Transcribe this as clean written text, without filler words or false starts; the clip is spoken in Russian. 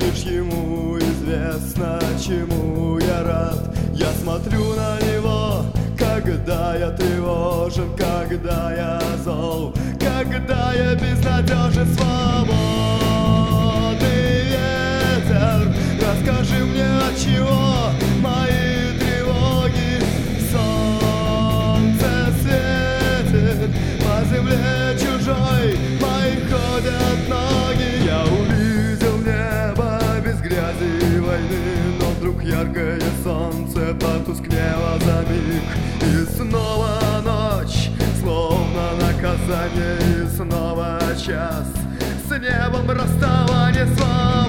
лишь ему известно, чему я рад. Я смотрю на него, когда я тревожен, когда я зол, когда я безнадежен. Свободный ветер, расскажи мне, от чего мои тревоги. Солнце светит по земле чужой, мои ходят ноги. Я увидел небо без грязи и войны, но вдруг яркое солнце потускнело за миг. И снова ночь, словно наказание, и снова час с небом расставание. Слава